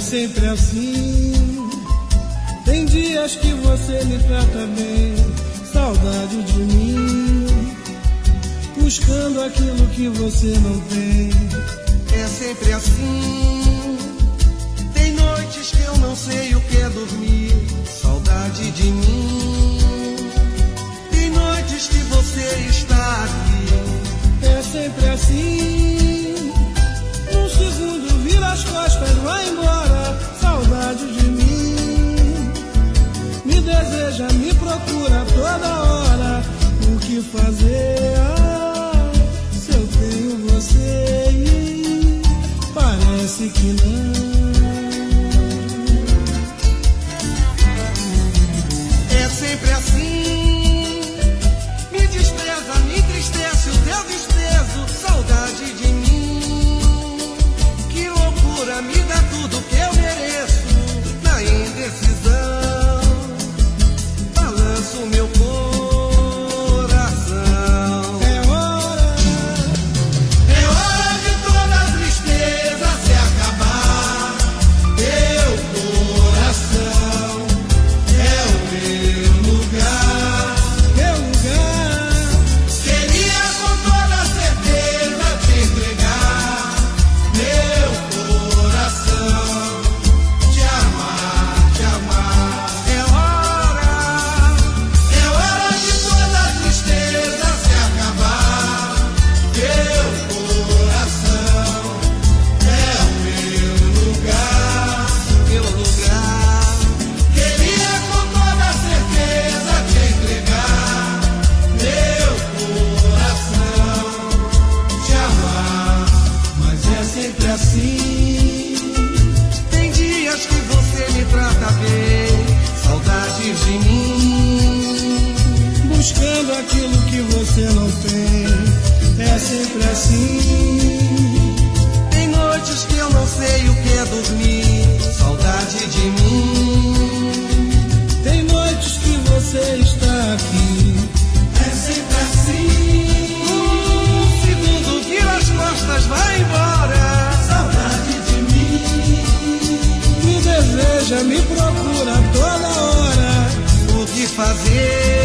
sempre assim. Tem dias que você me trata bem, saudade de mim, buscando aquilo que você não tem. É sempre assim. Tem noites que eu não sei o que é dormir, saudade de mim. Tem noites que você está aqui. É sempre assim. Num segundo vira as costas, vai embora, saudade de mim. Me deseja, me procura toda hora. O que fazer? Se eu tenho você e parece que não. É sempre assim. Me despreza, me entristece o teu desprezo, saudade de mim. Que loucura, me dá tudo que eu mereço. Na indecisão, balanço meu coração. É hora de toda a tristeza se acabar. Teu coração é o meu lugar. Meu lugar, Queria com toda certeza te entregar meu coração, te amar, te amar. É hora de toda a tristeza se acabar. Teu coração é o meu lugar, meu lugar. Queria com toda certeza te entregar meu coração, te amar, mas é sempre assim. tem dias que você me trata bem, saudades de mim. Buscando aquilo que você não tem. É sempre assim. Tem noites que eu não sei o que é dormir, saudade de mim. Tem noites que você está aqui. É sempre assim. Segundo vira as costas, vai embora. Saudade de mim. Me deseja, me procura toda hora. O que fazer?